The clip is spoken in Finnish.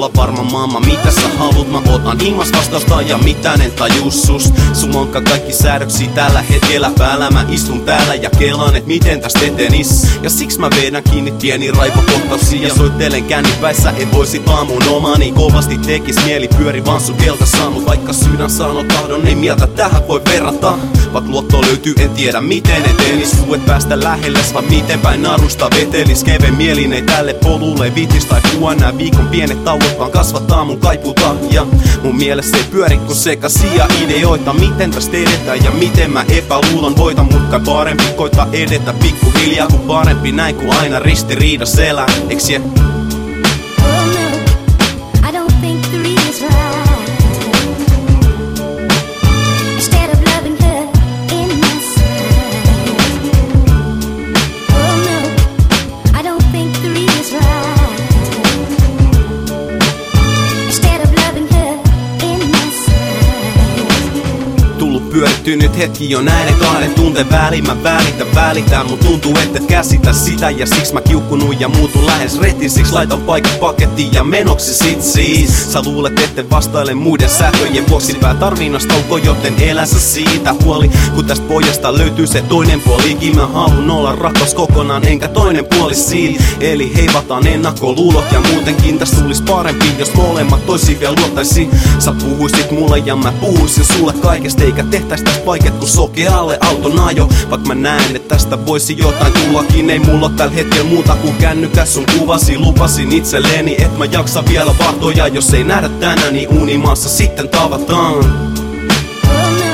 olla varma mamma, mitä sä haluut, mä otan himas vastausta ja mitään en tajus sust. Sulla onkaan kaikki säädöksiä tällä hetkellä päällä, mä istun täällä ja kelaan, et miten tästä etenis. Ja siksi mä vedän kiinni pieni raipakohtauksia ja soittelen kännipäissä, et voisit aamun omani. Kovasti tekis mieli pyöri vaan sun kelkassa, mut vaikka sydän sanoo tahdon, ei mieltä tähän voi verrata. Vaik luotto löytyy, en tiedä miten etenis. Tuet päästä lähelle, vai miten päin narusta vetelis. Kevyen mielin ei tälle polulle vitis tai puhua nää viikon pienet tauot, vaan kasvattaa mun kaipuuta. Ja mun mielessä ei pyöri kun sekaisia ideoita, miten tästä edetään ja miten mä epäluulon voitan. Mut kai parempi koita edetä pikkuhiljaa, kun parempi näin kuin aina ristiriidas elää, eiks je? Pyörittynyt hetki jo näiden kahden tunteen väliin. Mä välitän, mut tuntuu et käsitä sitä. Ja siksi mä kiukkunut ja muutun lähes retisiksi. Laitan paikan pakettiin ja menoksi sit siis. Sä luulet ette vastaile muiden sähköjen vuoksi. Pää tarvinnas tauko, joten elä sä siitä huoli. Kun tästä pojasta löytyy se toinen puolikin. Mä haluun olla rakas kokonaan, enkä toinen puoli siitä. Eli heivataan ennakkoluulot ja muutenkin tästä tulis parempi, jos molemmat toisiin vielä luottaisi. Sä puhuisit mulle ja mä puhuisin sulle kaikesta, eikä tehtäis tästä vaikeet kun sokealle auton ajo. Vaik mä näen, että tästä voisi jotain tullakin. Ei mulla tällä hetkellä muuta kuin kännykäs sun kuvasi. Lupasin itselleni, et mä jaksa vielä vahtoja. Jos ei nähdä tänään, niin unimaassa sitten tavataan.